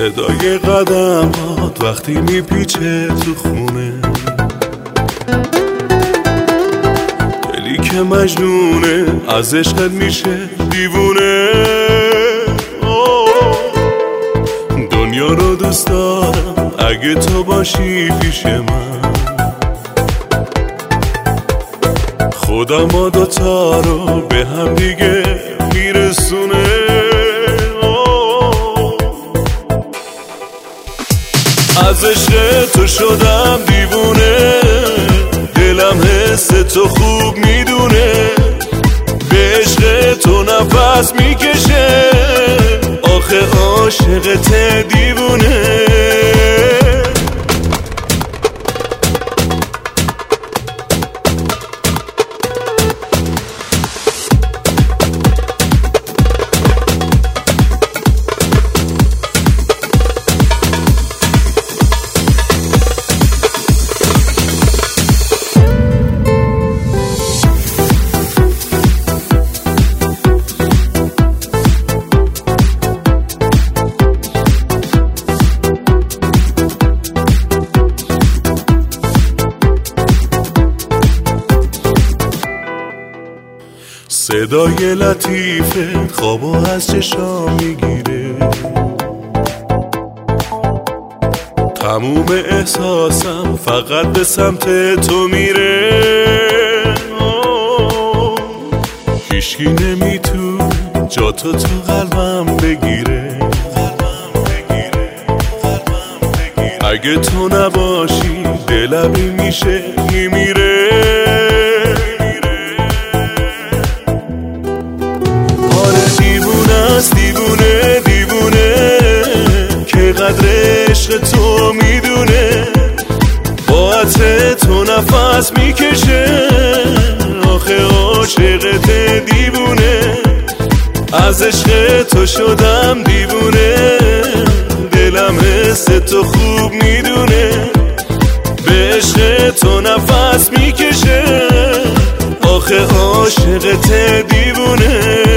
صدای قدمات وقتی میپیچه تو خونه، دلی که مجنونه از عشقت میشه دیوونه. دنیا رو دوست دارم اگه تو باشی پیش من، خدا ما دوتا رو به هم دیگه میرسونه. از عشق تو شدم دیوونه، دلم حس تو خوب میدونه، به عشق تو نفس میکشه، آخه عاشقت دیوونه. صدای لطیفت خوابو از چشام میگیره، تموم احساسم فقط به سمت تو میره. هیچکی نمیتونه جا تو قلبم بگیره، اگه تو نباشی دلم میشه میمیره. دیوونه دیوونه که قدر عشق تو میدونه، با عطر تو نفس میکشه، آخه عاشقت دیوونه. از عشق تو شدم دیوونه، دلم حس تو خوب میدونه، به عشق تو نفس میکشه، آخه عاشقت دیوونه.